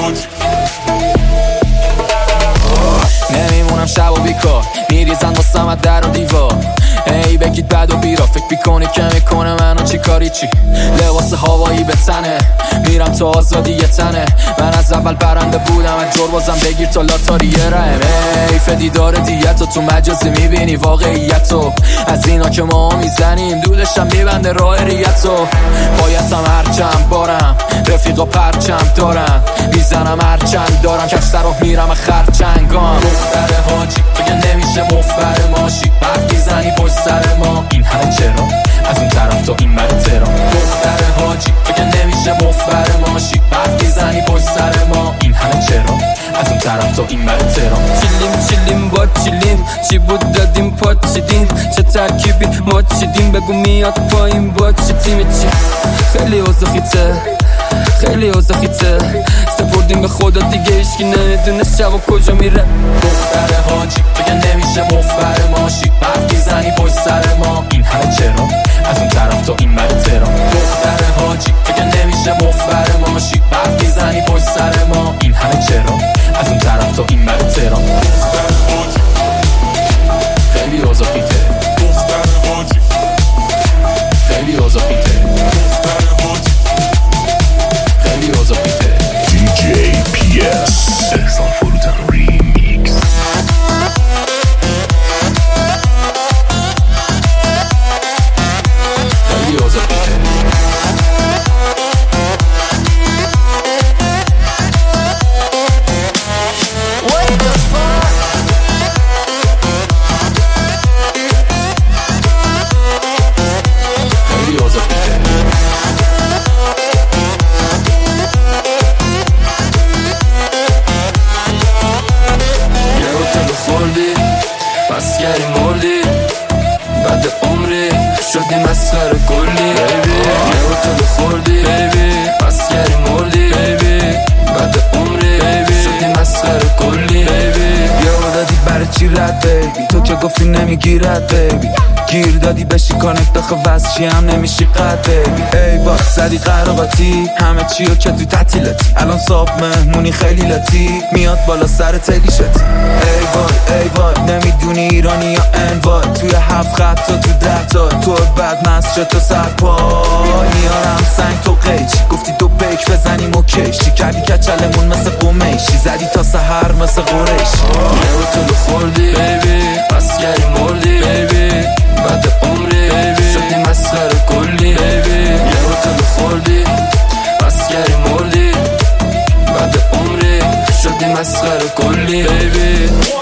نمیمونم شب و بیکار، میریزن واسم از در و دیوار. ای بگید بد و بیرا، فکر میکنی که میکنه منو چی کاری چی؟ لباس هوایی به تنه، میرم تو آزادی یه تنه. من از اول برنده بودم، از جربازم بگیر تا لاتاری یه رهم. حیف دیدار دیتو تو مجازی میبینی واقعیتو، از اینا که ما میزنیم دودشم میبنده راه ریتو. بایدم هرچند بارم، رفیقا پرچم دارم، میزنم هرچند دارم، کشتر رو میرم خرچنگام. دختر حاجی بگه نمیشه مفبر ماشی، بعد میزنی پشت سر ما، این همه چرا؟ از اون طرف تا این مره تهران. دختر حاجی بگه نمیشه مفبر ماشی، بعد میزنی پشت سر ما، این همه چرا؟ از اون طرف تا این مره تهران. چیلیم با چیلیم، چی بود دادیم پاچیدیم، چه ترکیبی ما چیدیم، بگو میاد پایین با چی تیم چی. خیلی اوزخیته، خیلی اوزخیته، سپردیم به خدا دیگه ایشکی نمیدونه شب و کجا میره. دختر حاجی بگه نمیشه مفبر ماشی، بعد میزنی پشت سر ما، این همه چرا؟ از اون طرف تا این مره تهران. دختر حاجی بگه نمیشه مفبر ماشی، بعد میزنی پشت سر ما، این همه چرا؟ از اون طرف تا این مره تهران. خیلی اوزخیته، خیلی اوزخیته، خیلی اوزخیته. DJ PS Exxon Fulton Remix. خیلی اوزخیته. مسکری مولی بعد عمری شدی مسخره کلی یه تو خوردی مسکری مولی بعد عمری شدی مسخره کلی یه دادی برای چی رد بیبی، تو که گفتی نمیگیرد بیبی، گیر دادی بشی کانکت داخل وزشی هم نمیشی قد بیبی. ای وای زدی قراقاتی، همه چی رو که تو تعطیلاتی، الان صاحب مهمونی خیلی لاتی، میاد بالا سر تلی شدی. ای وای نمیدونی ایرانی یا انوای، توی 7 خط تا تو 10 تا، تو بعد مسجد تو سرپای میارم سنگ تو قیچی، گفتی دو بیک بزنیم و کشی، کردی کچلمون مثل قمیشی، زدی تا سحر مثل قریشی. یه تو خوردی مسکری مولی بعد عمری شدی مسخره کلی یه تو خوردی مسکری مولی بعد عمری شدی مسخره کلی